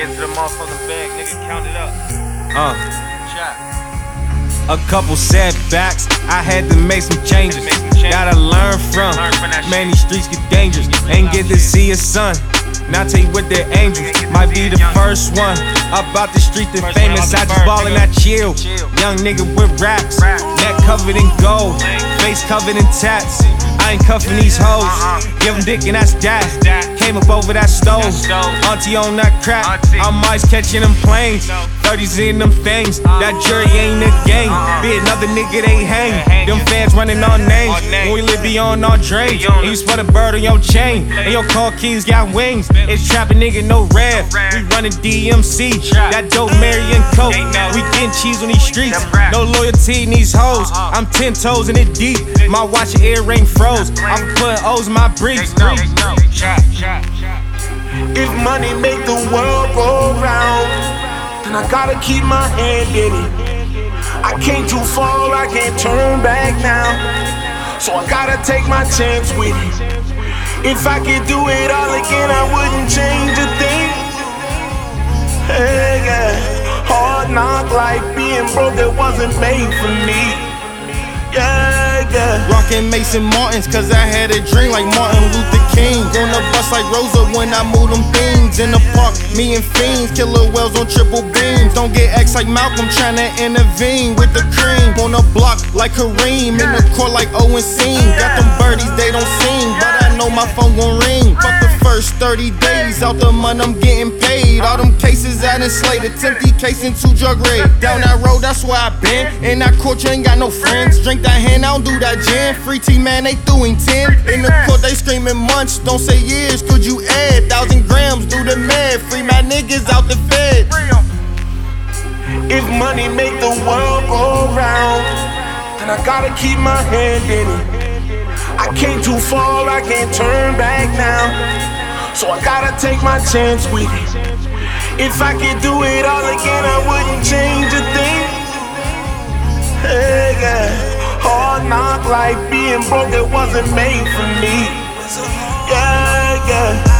Get into the motherfucking bag, nigga, count it up. Chop. A couple setbacks, I had to make some changes. Gotta learn from that man, these streets get dangerous. Ain't get to see a son. Now I tell you what, they're angels. Might be the first one about the street that famous. I just ballin', I chill. Young nigga with raps, neck covered in gold, face covered in tats. I ain't cuffin' these hoes, give them dick and that's that. Came up over that stove, auntie on that crack. I'm always catching them planes, 30s in them things. That jury ain't a game, be another nigga they hang. Them fans running on names, when we live beyond our dreams. And you spot a bird on your chain, and your car keys got wings. It's trapping nigga, no rev, we running DMC. That dope Marion coat, we getting cheese on these streets. No loyalty in these hoes, I'm 10 toes in it deep. My watch and earring froze, I'm putting O's in my briefs. If money make the world go round, then I gotta keep my hand in it. I came too far, I can't turn back now, so I gotta take my chance with it. If I could do it all again, I wouldn't change a thing. Hey, yeah. Hard knock life, being broke, it wasn't made for me. Yeah, yeah. Rockin' Mason Martins, cause I had a dream like Martin Luther King. On the bus like Rosa when I move them beans. In the park, me and fiends, killer whales on triple beams. Don't get X like Malcolm, tryna intervene with the cream. On the block like Kareem, in the court like Owen Seam. Got them birdies, they don't sing, but I know my phone gon' ring. Fuck the first 30 days, out the month I'm getting paid. All them cases I done slayed, attempted case into drug raid. Down that road, that's where I been. In that court, you ain't got no friends. Drink that hand, I don't do that gin. Free T, man, they doing 10. In the court, they screaming months. Don't say years, could you add 1,000 grams? Do the math, free my niggas out the fed. If money make the world go round, then I gotta keep my hand in it. I came too far, I can't turn back now, so I gotta take my chance with it. If I could do it all again, I wouldn't change a thing. Hey, yeah. Hard knock life, being broke, it wasn't made for me. Yeah, yeah.